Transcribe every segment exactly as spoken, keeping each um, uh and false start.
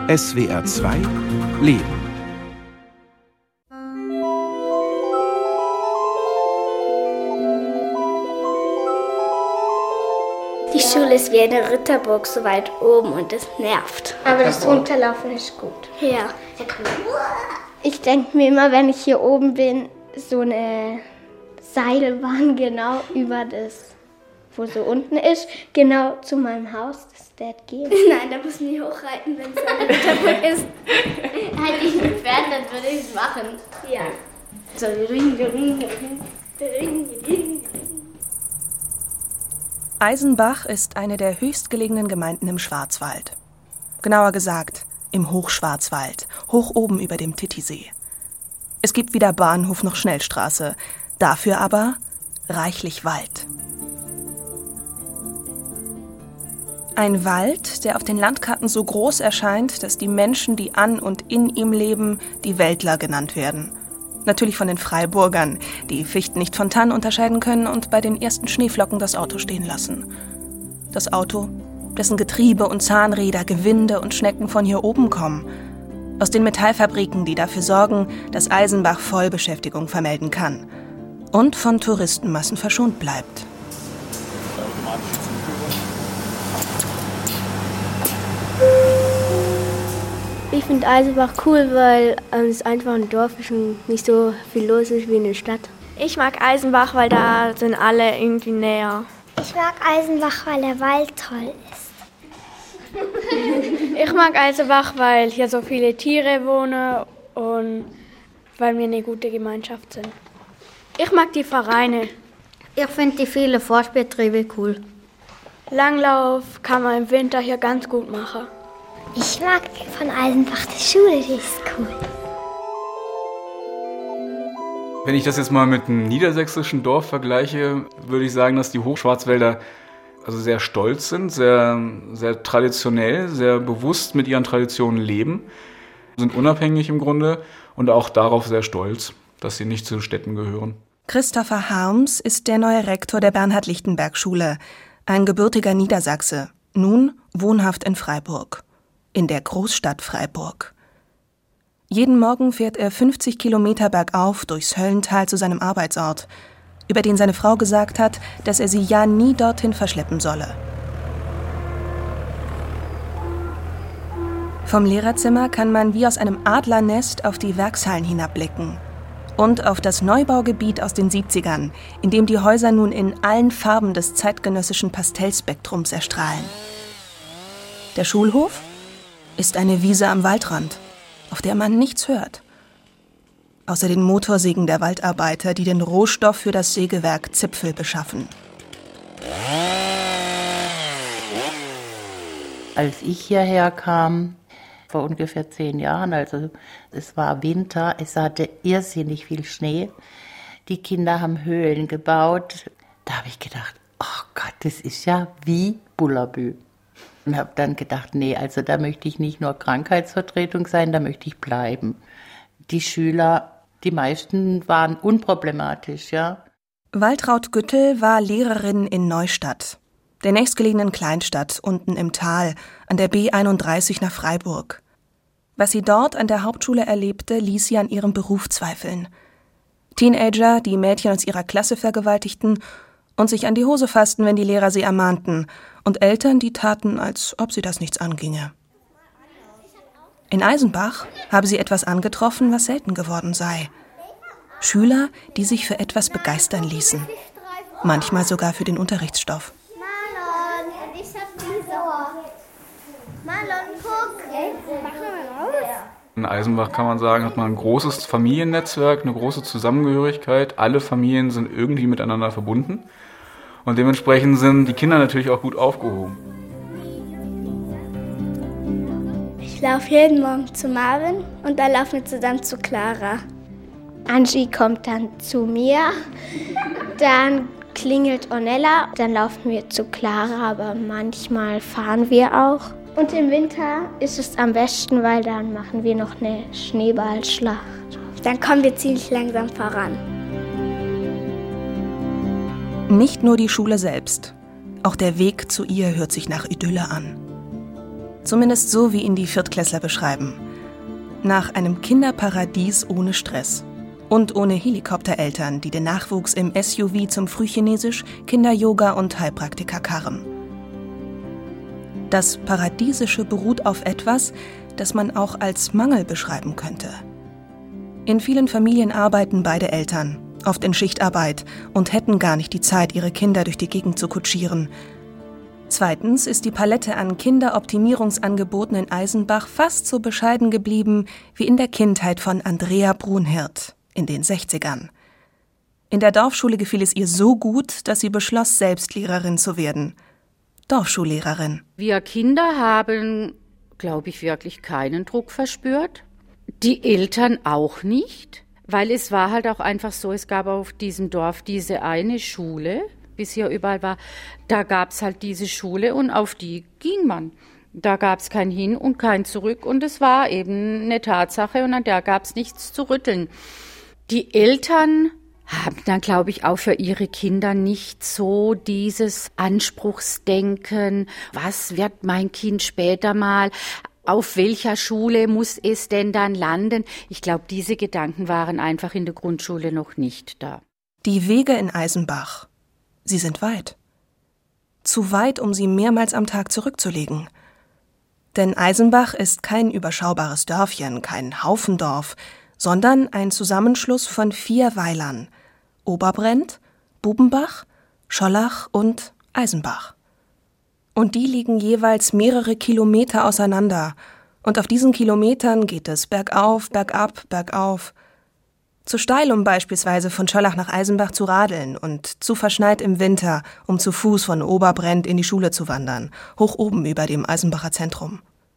S W R zwei Leben. Die Schule ist wie eine Ritterburg so weit oben und das nervt. Aber das Runterlaufen ist gut. Ja. Ich denke mir immer, wenn ich hier oben bin, so eine Seilbahn genau über das, wo so unten ist, genau zu meinem Haus, dass der geht. Nein, da muss man nicht hochreiten, wenn es eine Ritterburg ist. Hätte ich ein Pferd, dann würde ich es machen. Ja. So, Eisenbach ist eine der höchstgelegenen Gemeinden im Schwarzwald. Genauer gesagt, im Hochschwarzwald, hoch oben über dem Titisee. Es gibt weder Bahnhof noch Schnellstraße, dafür aber reichlich Wald. Ein Wald, der auf den Landkarten so groß erscheint, dass die Menschen, die an und in ihm leben, die Wäldler genannt werden. Natürlich von den Freiburgern, die Fichten nicht von Tannen unterscheiden können und bei den ersten Schneeflocken das Auto stehen lassen. Das Auto, dessen Getriebe und Zahnräder, Gewinde und Schnecken von hier oben kommen. Aus den Metallfabriken, die dafür sorgen, dass Eisenbach Vollbeschäftigung vermelden kann. Und von Touristenmassen verschont bleibt. Ich finde Eisenbach cool, weil ähm, es einfach ein Dorf ist und nicht so viel los ist wie in der Stadt. Ich mag Eisenbach, weil da sind alle irgendwie näher. Ich mag Eisenbach, weil der Wald toll ist. Ich mag Eisenbach, weil hier so viele Tiere wohnen und weil wir eine gute Gemeinschaft sind. Ich mag die Vereine. Ich finde die vielen Forstbetriebe cool. Langlauf kann man im Winter hier ganz gut machen. Ich mag von Eisenbach die Schule, die ist cool. Wenn ich das jetzt mal mit einem niedersächsischen Dorf vergleiche, würde ich sagen, dass die Hochschwarzwälder also sehr stolz sind, sehr, sehr traditionell, sehr bewusst mit ihren Traditionen leben, sind unabhängig im Grunde und auch darauf sehr stolz, dass sie nicht zu Städten gehören. Christopher Harms ist der neue Rektor der Bernhard-Lichtenberg-Schule, ein gebürtiger Niedersachse, nun wohnhaft in Freiburg. In der Großstadt Freiburg. Jeden Morgen fährt er fünfzig Kilometer bergauf durchs Höllental zu seinem Arbeitsort, über den seine Frau gesagt hat, dass er sie ja nie dorthin verschleppen solle. Vom Lehrerzimmer kann man wie aus einem Adlernest auf die Werkshallen hinabblicken und auf das Neubaugebiet aus den siebzigern, in dem die Häuser nun in allen Farben des zeitgenössischen Pastellspektrums erstrahlen. Der Schulhof ist eine Wiese am Waldrand, auf der man nichts hört. Außer den Motorsägen der Waldarbeiter, die den Rohstoff für das Sägewerk Zipfel beschaffen. Als ich hierher kam, vor ungefähr zehn Jahren, also es war Winter, es hatte irrsinnig viel Schnee. Die Kinder haben Höhlen gebaut. Da habe ich gedacht, oh Gott, das ist ja wie Bullabü. Und habe dann gedacht, nee, also da möchte ich nicht nur Krankheitsvertretung sein, da möchte ich bleiben. Die Schüler, die meisten waren unproblematisch, ja. Waltraud Güttel war Lehrerin in Neustadt, der nächstgelegenen Kleinstadt unten im Tal, an der B einunddreißig nach Freiburg. Was sie dort an der Hauptschule erlebte, ließ sie an ihrem Beruf zweifeln. Teenager, die Mädchen aus ihrer Klasse vergewaltigten und sich an die Hose fassten, wenn die Lehrer sie ermahnten, und Eltern, die taten, als ob sie das nichts anginge. In Eisenbach habe sie etwas angetroffen, was selten geworden sei. Schüler, die sich für etwas begeistern ließen. Manchmal sogar für den Unterrichtsstoff. Marlon, ich hab die Sauer. Marlon, guck. Mach mal raus. In Eisenbach kann man sagen, hat man ein großes Familiennetzwerk, eine große Zusammengehörigkeit. Alle Familien sind irgendwie miteinander verbunden. Und dementsprechend sind die Kinder natürlich auch gut aufgehoben. Ich laufe jeden Morgen zu Marvin und dann laufen wir zusammen zu Clara. Angie kommt dann zu mir, dann klingelt Ornella, dann laufen wir zu Clara, aber manchmal fahren wir auch. Und im Winter ist es am besten, weil dann machen wir noch eine Schneeballschlacht. Dann kommen wir ziemlich langsam voran. Nicht nur die Schule selbst, auch der Weg zu ihr hört sich nach Idylle an. Zumindest so, wie ihn die Viertklässler beschreiben. Nach einem Kinderparadies ohne Stress. Und ohne Helikoptereltern, die den Nachwuchs im S U V zum Frühchinesisch, Kinder-Yoga und Heilpraktiker karren. Das Paradiesische beruht auf etwas, das man auch als Mangel beschreiben könnte. In vielen Familien arbeiten beide Eltern, oft in Schichtarbeit, und hätten gar nicht die Zeit, ihre Kinder durch die Gegend zu kutschieren. Zweitens ist die Palette an Kinderoptimierungsangeboten in Eisenbach fast so bescheiden geblieben wie in der Kindheit von Andrea Brunhirt in den sechzigern. In der Dorfschule gefiel es ihr so gut, dass sie beschloss, selbst Lehrerin zu werden. Dorfschullehrerin. Wir Kinder haben, glaube ich, wirklich keinen Druck verspürt. Die Eltern auch nicht, weil es war halt auch einfach so, es gab auf diesem Dorf diese eine Schule, wie es hier überall war, da gab es halt diese Schule und auf die ging man. Da gab es kein Hin und kein Zurück und es war eben eine Tatsache und an der gab es nichts zu rütteln. Die Eltern haben dann, glaube ich, auch für ihre Kinder nicht so dieses Anspruchsdenken, was wird mein Kind später mal, auf welcher Schule muss es denn dann landen? Ich glaube, diese Gedanken waren einfach in der Grundschule noch nicht da. Die Wege in Eisenbach, sie sind weit. Zu weit, um sie mehrmals am Tag zurückzulegen. Denn Eisenbach ist kein überschaubares Dörfchen, kein Haufendorf, sondern ein Zusammenschluss von vier Weilern: Oberbrent, Bubenbach, Schollach und Eisenbach. Und die liegen jeweils mehrere Kilometer auseinander. Und auf diesen Kilometern geht es bergauf, bergab, bergauf. Zu steil, um beispielsweise von Schollach nach Eisenbach zu radeln und zu verschneit im Winter, um zu Fuß von Oberbrent in die Schule zu wandern, hoch oben über dem Eisenbacher Zentrum.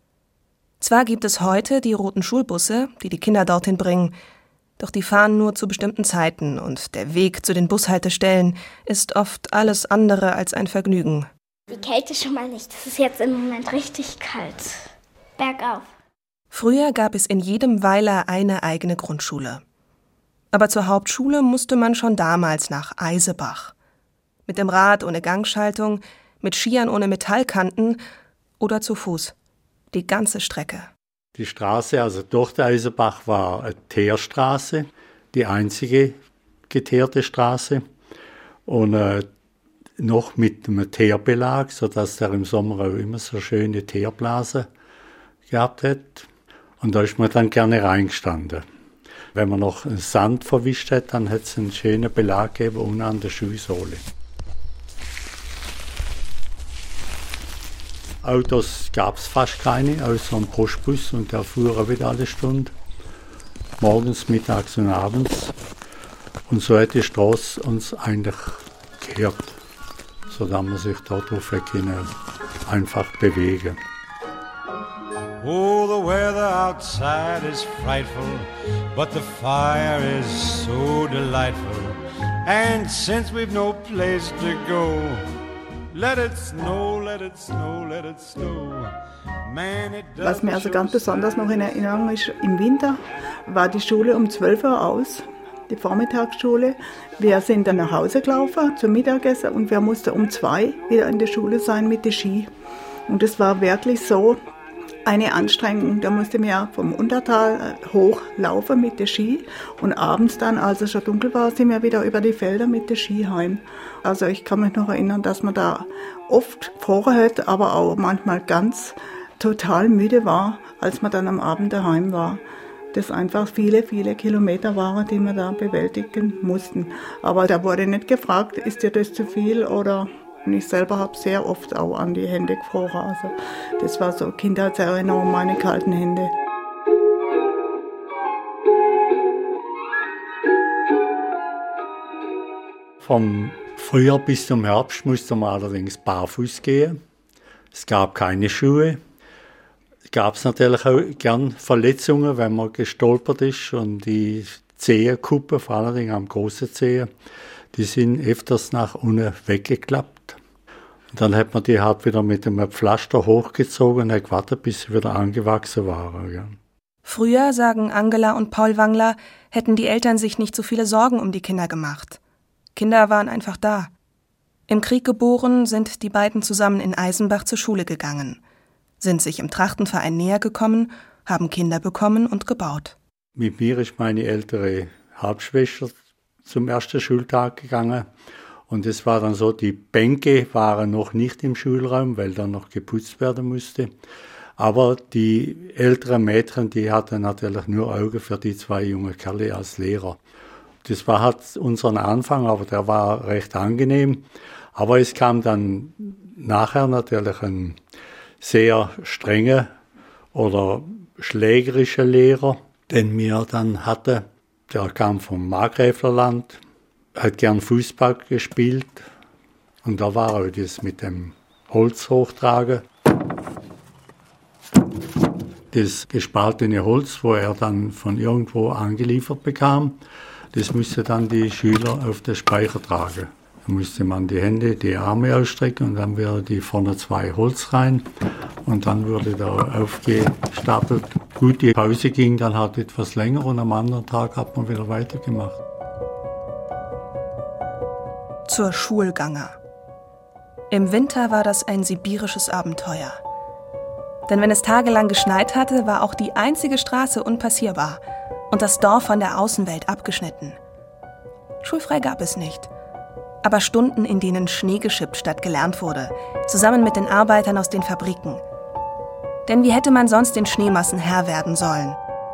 Zwar gibt es heute die roten Schulbusse, die die Kinder dorthin bringen, doch die fahren nur zu bestimmten Zeiten und der Weg zu den Bushaltestellen ist oft alles andere als ein Vergnügen. Die Kälte schon mal nicht, es ist jetzt im Moment richtig kalt. Bergauf. Früher gab es in jedem Weiler eine eigene Grundschule. Aber zur Hauptschule musste man schon damals nach Eisebach. Mit dem Rad ohne Gangschaltung, mit Skiern ohne Metallkanten oder zu Fuß. Die ganze Strecke. Die Straße, also durch den Eisebach, war eine Teerstraße, die einzige geteerte Straße. Und äh, noch mit einem Teerbelag, sodass der im Sommer auch immer so schöne Teerblasen gehabt hat. Und da ist man dann gerne reingestanden. Wenn man noch Sand verwischt hat, dann hat es einen schönen Belag gegeben, unten an der Schuhsohle. Autos gab es fast keine, außer ein Postbus, und der fuhr auch wieder alle Stunde. Morgens, mittags und abends. Und so hat die Straße uns eigentlich gehört, sodass man sich darauf einfach bewegen. Oh, the weather outside is frightful, but the fire is so delightful. And since we've no place to go, let it snow, let it snow, let it snow. Man, it does. Was mir also ganz besonders noch in Erinnerung ist, im Winter war die Schule um zwölf Uhr aus, die Vormittagsschule. Wir sind dann nach Hause gelaufen zum Mittagessen und wir mussten um zwei wieder in der Schule sein mit den Ski. Und es war wirklich so eine Anstrengung. Da musste mir vom Untertal hoch laufen mit der Ski und abends dann, als es schon dunkel war, sind wir wieder über die Felder mit der Ski heim. Also ich kann mich noch erinnern, dass man da oft gefroren hat, aber auch manchmal ganz total müde war, als man dann am Abend daheim war. Das einfach viele, viele Kilometer waren, die wir da bewältigen mussten. Aber da wurde nicht gefragt, ist dir das zu viel oder... Ich selber habe sehr oft auch an die Hände gefroren. Also das war so Kindheitserinnerung, meine kalten Hände. Vom Frühjahr bis zum Herbst musste man allerdings barfuß gehen. Es gab keine Schuhe. Es gab natürlich auch gern Verletzungen, wenn man gestolpert ist. Und die Zehenkuppen, vor allem am großen Zehen, die sind öfters nach unten weggeklappt. Und dann hat man die halt wieder mit einem Pflaster hochgezogen und hat gewartet, bis sie wieder angewachsen waren. Ja. Früher, sagen Angela und Paul Wangler, hätten die Eltern sich nicht so viele Sorgen um die Kinder gemacht. Kinder waren einfach da. Im Krieg geboren sind die beiden zusammen in Eisenbach zur Schule gegangen. sind sich im Trachtenverein näher gekommen, haben Kinder bekommen und gebaut. Mit mir ist meine ältere Halbschwester zum ersten Schultag gegangen. Und es war dann so, die Bänke waren noch nicht im Schulraum, weil dann noch geputzt werden musste. Aber die älteren Mädchen, die hatten natürlich nur Augen für die zwei jungen Kerle als Lehrer. Das war halt unseren Anfang, aber der war recht angenehm. Aber es kam dann nachher natürlich ein sehr strenger oder schlägerischer Lehrer, den wir dann hatten. Der kam vom Markgräflerland, hat gern Fußball gespielt und da war auch das mit dem Holz hochtragen. Das gespaltene Holz, wo er dann von irgendwo angeliefert bekam, das musste dann die Schüler auf den Speicher tragen. Da musste man die Hände, die Arme ausstrecken und dann wäre die vorne zwei Holz rein und dann wurde da aufgestapelt. Gut, die Pause ging dann halt etwas länger und am anderen Tag hat man wieder weitergemacht. Zur Schulganger. Im Winter war das ein sibirisches Abenteuer. Denn wenn es tagelang geschneit hatte, war auch die einzige Straße unpassierbar und das Dorf von der Außenwelt abgeschnitten. Schulfrei gab es nicht, aber Stunden, in denen Schnee geschippt statt gelernt wurde, zusammen mit den Arbeitern aus den Fabriken. Denn wie hätte man sonst den Schneemassen Herr werden sollen?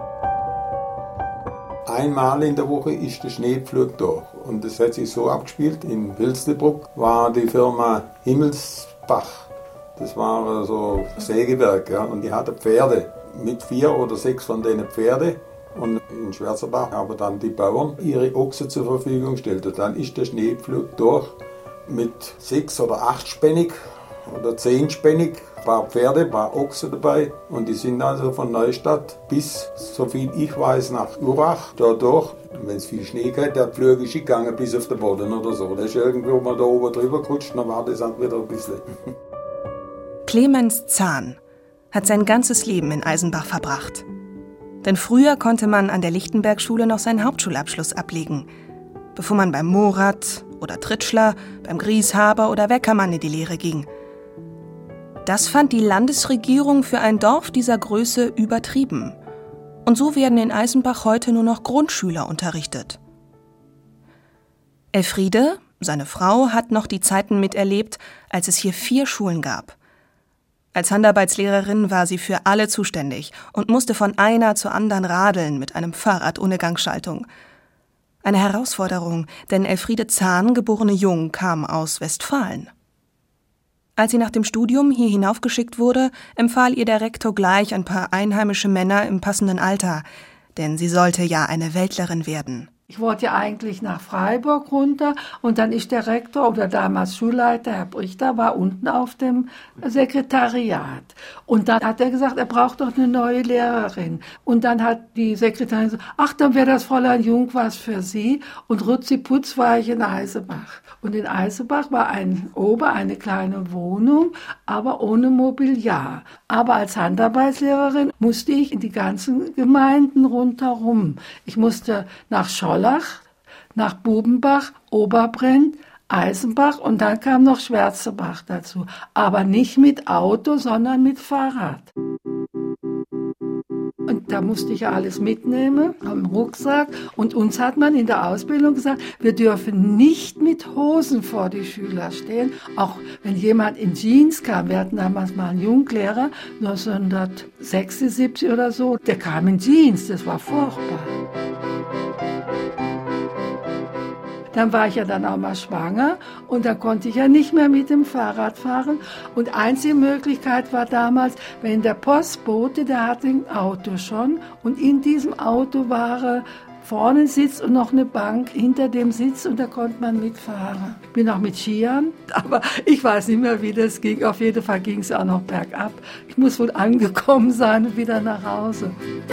Einmal in der Woche ist der Schneepflug durch und das hat sich so abgespielt. In Wilstebruck war die Firma Himmelsbach. Das war so ein Sägewerk, ja, und die hatte Pferde, mit vier oder sechs von denen Pferde. Und in Schwerzerberg haben dann die Bauern ihre Ochsen zur Verfügung gestellt. Und dann ist der Schneepflug durch mit sechs oder acht Spännig oder zehn Spännig. Ein paar Pferde, ein paar Ochsen dabei. Und die sind also von Neustadt bis, soviel ich weiß, nach Urach da durch. Wenn es viel Schnee geht, der Pflug ist gegangen bis auf den Boden oder so. Da ist irgendwo mal da oben drüber gerutscht, dann war das auch wieder ein bisschen. Clemens Zahn hat sein ganzes Leben in Eisenbach verbracht. Denn früher konnte man an der Lichtenberg-Schule noch seinen Hauptschulabschluss ablegen, bevor man beim Morath oder Tritschler, beim Grieshaber oder Weckermann in die Lehre ging. Das fand die Landesregierung für ein Dorf dieser Größe übertrieben. Und so werden in Eisenbach heute nur noch Grundschüler unterrichtet. Elfriede, seine Frau, hat noch die Zeiten miterlebt, als es hier vier Schulen gab. Als Handarbeitslehrerin war sie für alle zuständig und musste von einer zur anderen radeln mit einem Fahrrad ohne Gangschaltung. Eine Herausforderung, denn Elfriede Zahn, geborene Jung, kam aus Westfalen. Als sie nach dem Studium hier hinaufgeschickt wurde, empfahl ihr der Rektor gleich ein paar einheimische Männer im passenden Alter, denn sie sollte ja eine Weltlerin werden. Ich wollte ja eigentlich nach Freiburg runter und dann ist der Rektor oder damals Schulleiter, Herr Brichter, war unten auf dem Sekretariat. Und dann hat er gesagt, er braucht doch eine neue Lehrerin. Und dann hat die Sekretärin gesagt, ach, dann wäre das Fräulein Jung was für Sie. Und rutziputz war ich in Eisebach. Und in Eisebach war ein Ober, eine kleine Wohnung, aber ohne Mobiliar. Aber als Handarbeitslehrerin musste ich in die ganzen Gemeinden rundherum. Ich musste nach Scholl, nach Bubenbach, Oberbrenn, Eisenbach und dann kam noch Schwerzebach dazu. Aber nicht mit Auto, sondern mit Fahrrad. Und da musste ich ja alles mitnehmen, am Rucksack. Und uns hat man in der Ausbildung gesagt, wir dürfen nicht mit Hosen vor die Schüler stehen. Auch wenn jemand in Jeans kam, wir hatten damals mal einen Junglehrer, neunzehnhundertsechsundsiebzig oder so, der kam in Jeans, das war furchtbar. Dann war ich ja dann auch mal schwanger und dann konnte ich ja nicht mehr mit dem Fahrrad fahren. Und einzige Möglichkeit war damals, wenn der Postbote, der hatte ein Auto schon und in diesem Auto war vorne ein Sitz und noch eine Bank hinter dem Sitz und da konnte man mitfahren. Ich bin auch mit Skiern, aber ich weiß nicht mehr, wie das ging. Auf jeden Fall ging es auch noch bergab. Ich muss wohl angekommen sein und wieder nach Hause.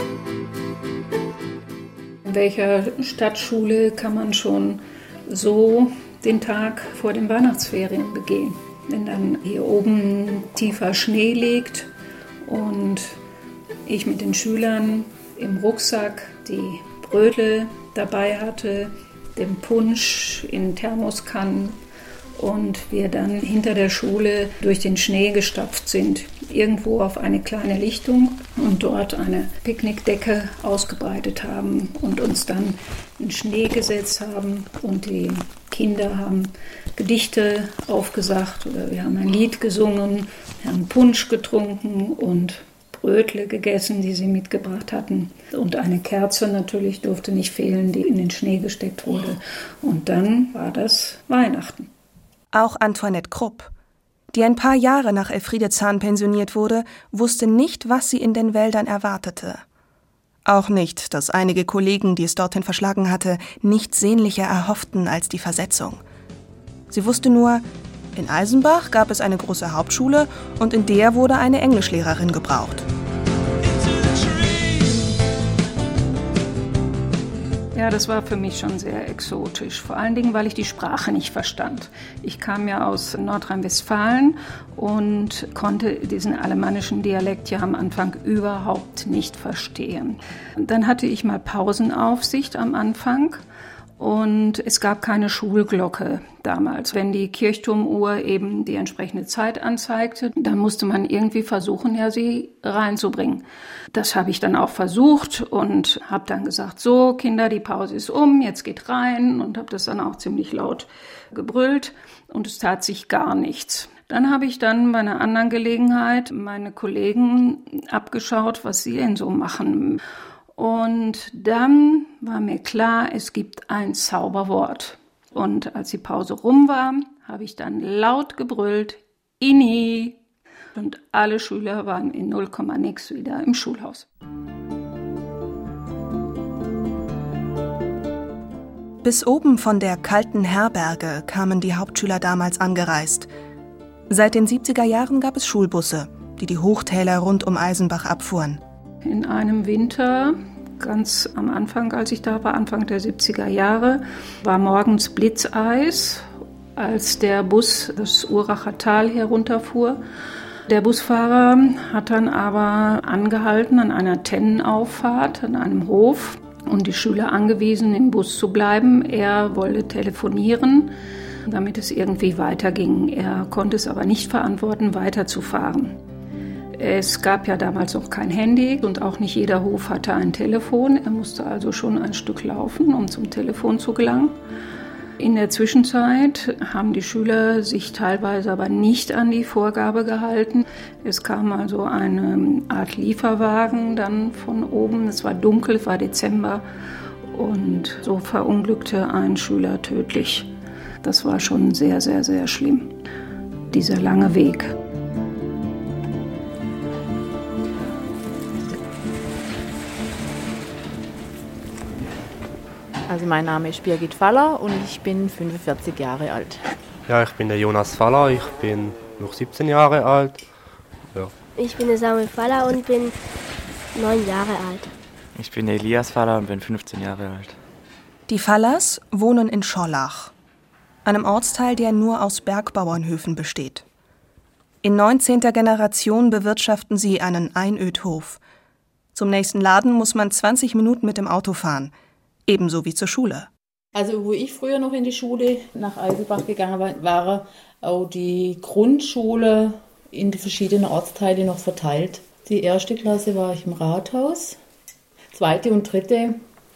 In welcher Stadtschule kann man schon so den Tag vor den Weihnachtsferien begehen? Wenn dann hier oben tiefer Schnee liegt und ich mit den Schülern im Rucksack die Brödel dabei hatte, den Punsch in Thermoskannen und wir dann hinter der Schule durch den Schnee gestapft sind irgendwo auf eine kleine Lichtung und dort eine Picknickdecke ausgebreitet haben und uns dann in Schnee gesetzt haben und die Kinder haben Gedichte aufgesagt oder wir haben ein Lied gesungen, wir haben Punsch getrunken und Brötle gegessen, die sie mitgebracht hatten. Und eine Kerze natürlich durfte nicht fehlen, die in den Schnee gesteckt wurde. Und dann war das Weihnachten. Auch Antoinette Krupp, die ein paar Jahre nach Elfriede Zahn pensioniert wurde, wusste nicht, was sie in den Wäldern erwartete. Auch nicht, dass einige Kollegen, die es dorthin verschlagen hatte, nichts sehnlicher erhofften als die Versetzung. Sie wusste nur, in Eisenbach gab es eine große Hauptschule und in der wurde eine Englischlehrerin gebraucht. Ja, das war für mich schon sehr exotisch, vor allen Dingen, weil ich die Sprache nicht verstand. Ich kam ja aus Nordrhein-Westfalen und konnte diesen alemannischen Dialekt ja am Anfang überhaupt nicht verstehen. Dann hatte ich mal Pausenaufsicht am Anfang. Und es gab keine Schulglocke damals. Wenn die Kirchturmuhr eben die entsprechende Zeit anzeigte, dann musste man irgendwie versuchen, ja, sie reinzubringen. Das habe ich dann auch versucht und habe dann gesagt, so Kinder, die Pause ist um, jetzt geht rein und habe das dann auch ziemlich laut gebrüllt und es tat sich gar nichts. Dann habe ich dann bei einer anderen Gelegenheit meine Kollegen abgeschaut, was sie denn so machen. Und dann war mir klar, es gibt ein Zauberwort. Und als die Pause rum war, habe ich dann laut gebrüllt, Inni. Und alle Schüler waren in null Komma nix wieder im Schulhaus. Bis oben von der kalten Herberge kamen die Hauptschüler damals angereist. Seit den siebziger Jahren gab es Schulbusse, die die Hochtäler rund um Eisenbach abfuhren. In einem Winter, ganz am Anfang, als ich da war, Anfang der siebziger Jahre, war morgens Blitzeis, als der Bus das Uracher Tal herunterfuhr. Der Busfahrer hat dann aber angehalten an einer Tennenauffahrt, an einem Hof und die Schüler angewiesen, im Bus zu bleiben. Er wollte telefonieren, damit es irgendwie weiterging. Er konnte es aber nicht verantworten, weiterzufahren. Es gab ja damals noch kein Handy und auch nicht jeder Hof hatte ein Telefon. Er musste also schon ein Stück laufen, um zum Telefon zu gelangen. In der Zwischenzeit haben die Schüler sich teilweise aber nicht an die Vorgabe gehalten. Es kam also eine Art Lieferwagen dann von oben. Es war dunkel, es war Dezember und so verunglückte ein Schüler tödlich. Das war schon sehr, sehr, sehr schlimm, dieser lange Weg. Also mein Name ist Birgit Faller und ich bin fünfundvierzig Jahre alt. Ja, ich bin der Jonas Faller, ich bin noch siebzehn Jahre alt. Ja. Ich bin der Samuel Faller und bin neun Jahre alt. Ich bin der Elias Faller und bin fünfzehn Jahre alt. Die Fallers wohnen in Schollach, einem Ortsteil, der nur aus Bergbauernhöfen besteht. In neunzehnter Generation bewirtschaften sie einen Einödhof. Zum nächsten Laden muss man zwanzig Minuten mit dem Auto fahren. Ebenso wie zur Schule. Also wo ich früher noch in die Schule nach Eisenbach gegangen war, war auch die Grundschule in die verschiedenen Ortsteile noch verteilt. Die erste Klasse war ich im Rathaus, zweite und dritte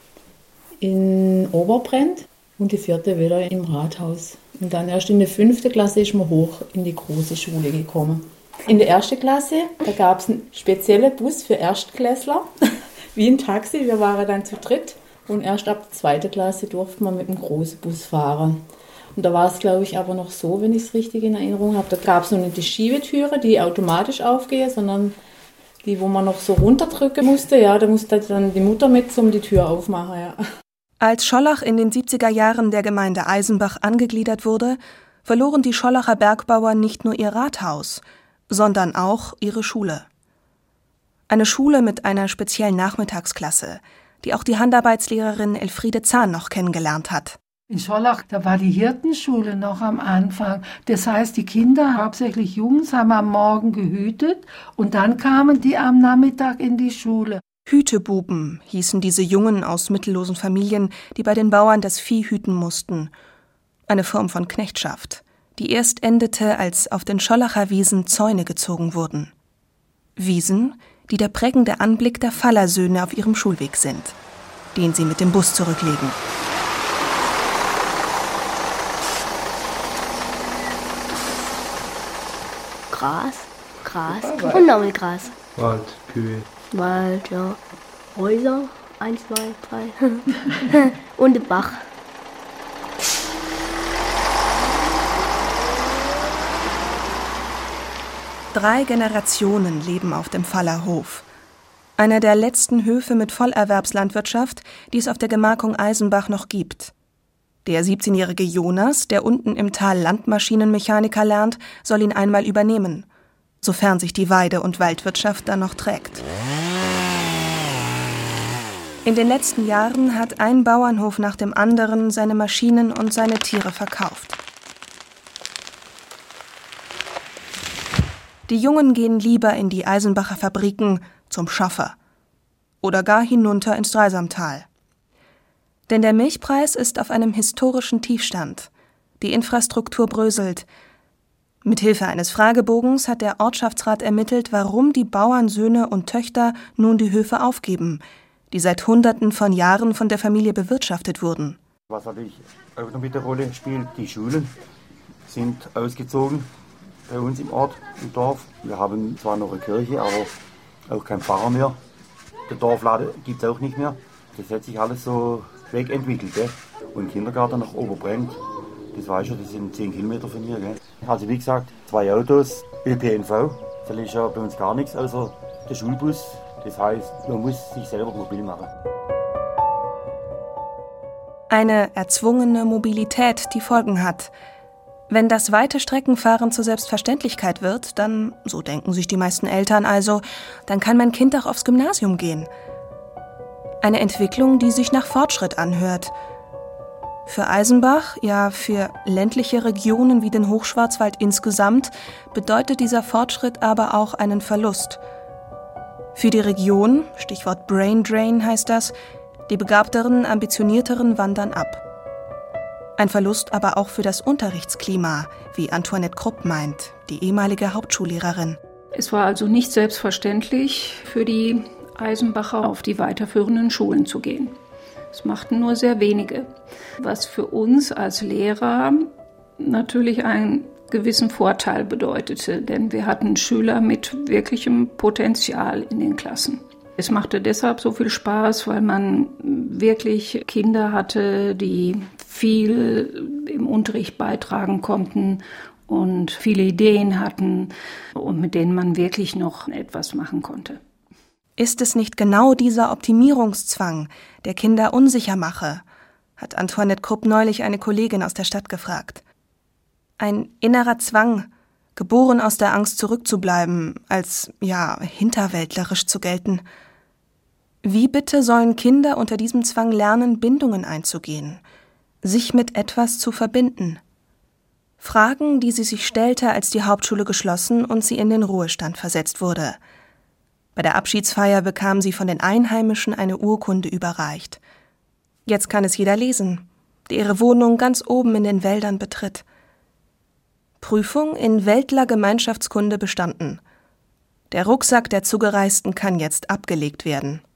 in Oberbrent und die vierte wieder im Rathaus. Und dann erst in der fünften Klasse ist man hoch in die große Schule gekommen. In der ersten Klasse, da gab es einen speziellen Bus für Erstklässler, wie ein Taxi, wir waren dann zu dritt. Und erst ab der zweiten Klasse durfte man mit einem großen Bus fahren. Und da war es, glaube ich, aber noch so, wenn ich es richtig in Erinnerung habe. Da gab es noch nicht die Schiebetüre, die automatisch aufgehen, sondern die, wo man noch so runterdrücken musste. Ja, da musste dann die Mutter mit, um die Tür aufmachen. Ja. Als Schollach in den siebziger Jahren der Gemeinde Eisenbach angegliedert wurde, verloren die Schollacher Bergbauern nicht nur ihr Rathaus, sondern auch ihre Schule. Eine Schule mit einer speziellen Nachmittagsklasse, die auch die Handarbeitslehrerin Elfriede Zahn noch kennengelernt hat. In Schollach, da war die Hirtenschule noch am Anfang. Das heißt, die Kinder, hauptsächlich Jungs, haben am Morgen gehütet und dann kamen die am Nachmittag in die Schule. Hütebuben hießen diese Jungen aus mittellosen Familien, die bei den Bauern das Vieh hüten mussten. Eine Form von Knechtschaft, die erst endete, als auf den Schollacher Wiesen Zäune gezogen wurden. Wiesen, die der prägende Anblick der Fallersöhne auf ihrem Schulweg sind, den sie mit dem Bus zurücklegen. Gras, Gras und nochmal Gras. Wald, Kühe. Wald, ja. Häuser, eins, zwei, drei. Und der Bach. Drei Generationen leben auf dem Fallerhof. Einer der letzten Höfe mit Vollerwerbslandwirtschaft, die es auf der Gemarkung Eisenbach noch gibt. Der siebzehnjährige Jonas, der unten im Tal Landmaschinenmechaniker lernt, soll ihn einmal übernehmen, sofern sich die Weide- und Waldwirtschaft dann noch trägt. In den letzten Jahren hat ein Bauernhof nach dem anderen seine Maschinen und seine Tiere verkauft. Die Jungen gehen lieber in die Eisenbacher Fabriken zum Schaffer oder gar hinunter ins Dreisamtal. Denn der Milchpreis ist auf einem historischen Tiefstand. Die Infrastruktur bröselt. Mithilfe eines Fragebogens hat der Ortschaftsrat ermittelt, warum die Bauernsöhne und Töchter nun die Höfe aufgeben, die seit Hunderten von Jahren von der Familie bewirtschaftet wurden. Was natürlich auch noch mit der Rolle spielt, die Schulen sind ausgezogen bei uns im Ort, im Dorf. Wir haben zwar noch eine Kirche, aber auch kein Pfarrer mehr. Der Dorfladen gibt es auch nicht mehr. Das hat sich alles so wegentwickelt. Gell? Und Kindergarten nach Oberbrennt, das weiß ich, das sind zehn Kilometer von mir. Gell? Also wie gesagt, zwei Autos, Ö P N V, das ist ja bei uns gar nichts, außer der Schulbus. Das heißt, man muss sich selber mobil machen. Eine erzwungene Mobilität, die Folgen hat. Wenn das weite Streckenfahren zur Selbstverständlichkeit wird, dann, so denken sich die meisten Eltern also, dann kann mein Kind auch aufs Gymnasium gehen. Eine Entwicklung, die sich nach Fortschritt anhört. Für Eisenbach, ja für ländliche Regionen wie den Hochschwarzwald insgesamt, bedeutet dieser Fortschritt aber auch einen Verlust. Für die Region, Stichwort Brain Drain heißt das, die begabteren, ambitionierteren wandern ab. Ein Verlust aber auch für das Unterrichtsklima, wie Antoinette Krupp meint, die ehemalige Hauptschullehrerin. Es war also nicht selbstverständlich für die Eisenbacher auf die weiterführenden Schulen zu gehen. Das machten nur sehr wenige, was für uns als Lehrer natürlich einen gewissen Vorteil bedeutete, denn wir hatten Schüler mit wirklichem Potenzial in den Klassen. Es machte deshalb so viel Spaß, weil man wirklich Kinder hatte, die viel im Unterricht beitragen konnten und viele Ideen hatten und mit denen man wirklich noch etwas machen konnte. Ist es nicht genau dieser Optimierungszwang, der Kinder unsicher mache, hat Antoinette Krupp neulich eine Kollegin aus der Stadt gefragt. Ein innerer Zwang, geboren aus der Angst zurückzubleiben, als, ja, hinterwäldlerisch zu gelten. Wie bitte sollen Kinder unter diesem Zwang lernen, Bindungen einzugehen, sich mit etwas zu verbinden? Fragen, die sie sich stellte, als die Hauptschule geschlossen und sie in den Ruhestand versetzt wurde. Bei der Abschiedsfeier bekam sie von den Einheimischen eine Urkunde überreicht. Jetzt kann es jeder lesen, der ihre Wohnung ganz oben in den Wäldern betritt. Prüfung in Wäldler-Gemeinschaftskunde bestanden. Der Rucksack der Zugereisten kann jetzt abgelegt werden.